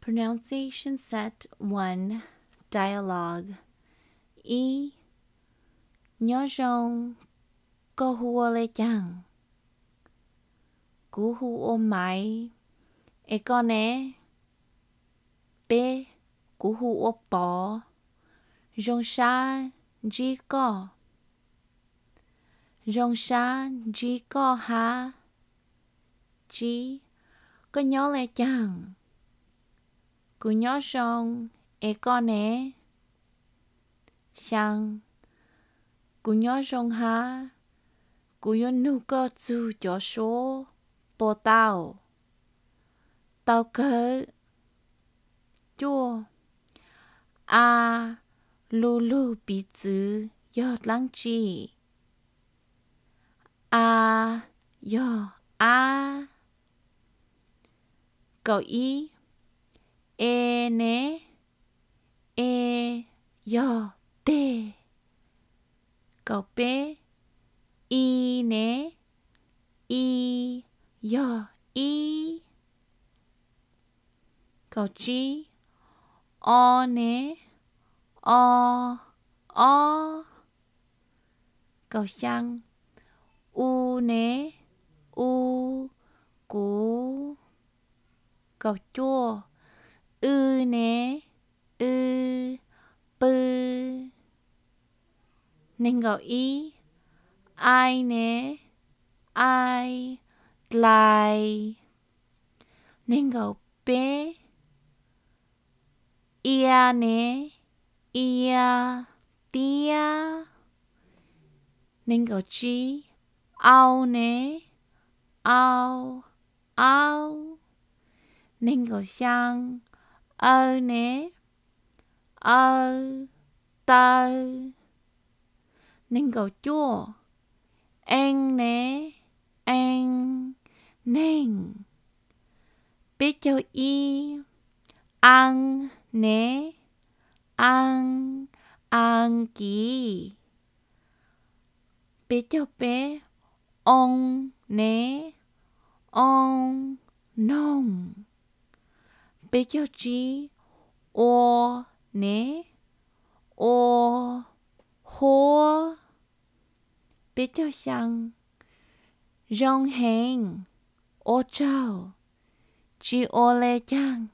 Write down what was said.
Pronunciation Set 1 Dialogue Y nhớ rong có hùa lê chăng cú hù ô máy e con é bê cú hù ô bó rong xa ji có ha ji có nhớ lê chăng cú nhớ rong e con é sang cú nhớ rong ha cú yo nu có chu cho số bò tao tao cơ chua a lu lu bí chữ yo lăng chi a yo a cậu ý e nè e yo tê cậu bé y nè y yo y cậu chi o nè o o cậu sang u nè u cú cậu chua ư nè ư bư nên cậu ý ai nè ai lại nên cậu bé ia nè ia tia nên cậu chi ao nè ao ao nên cậu sang ơ nè ơ tơ nên cậu chua anh nè anh nên biết cho y ăn nè ăn kỹ biết cho bé ông nè ông nông biết cho chị ô nè ô hô biết cho sang rong hẹn ô trao chị ô lê chang